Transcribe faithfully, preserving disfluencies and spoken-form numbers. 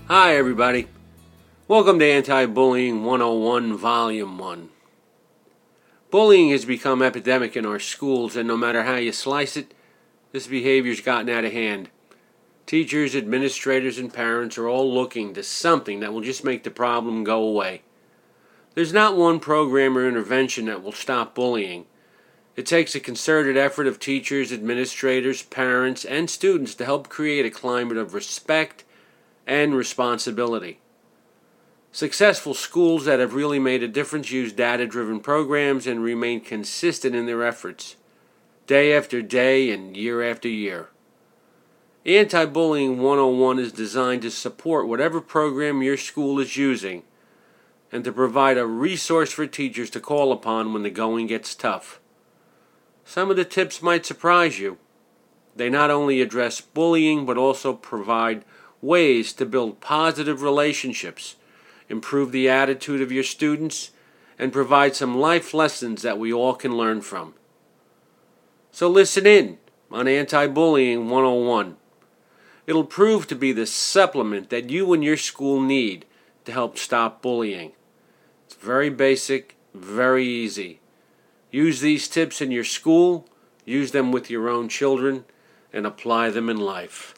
Hi everybody. Welcome to Anti-Bullying one oh one Volume one. Bullying has become epidemic in our schools, and no matter how you slice it, this behavior's gotten out of hand. Teachers, administrators, and parents are all looking to something that will just make the problem go away. There's not one program or intervention that will stop bullying. It takes a concerted effort of teachers, administrators, parents, and students to help create a climate of respect and responsibility. Successful schools that have really made a difference use data-driven programs and remain consistent in their efforts, day after day and year after year. Anti-Bullying one oh one is designed to support whatever program your school is using and to provide a resource for teachers to call upon when the going gets tough. Some of the tips might surprise you. They not only address bullying but also provide ways to build positive relationships, improve the attitude of your students, and provide some life lessons that we all can learn from. So listen in on Anti-Bullying one oh one. It'll prove to be the supplement that you and your school need to help stop bullying. It's very basic, very easy. Use these tips in your school, use them with your own children, and apply them in life.